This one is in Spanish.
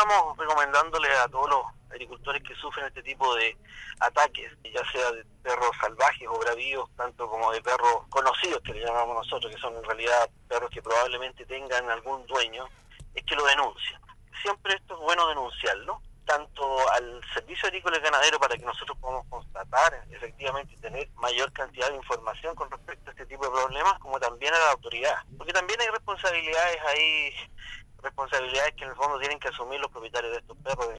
estamos recomendándole a todos los agricultores que sufren este tipo de ataques, ya sea de perros salvajes o bravíos, tanto como de perros conocidos, que le llamamos nosotros, que son en realidad perros que probablemente tengan algún dueño, es que lo denuncien. Siempre esto es bueno denunciarlo, tanto al Servicio Agrícola y Ganadero, para que nosotros podamos constatar efectivamente y tener mayor cantidad de información con respecto a este tipo de problemas, como también a la autoridad. Porque también hay responsabilidades que en el fondo tienen que asumir los propietarios de estos perros.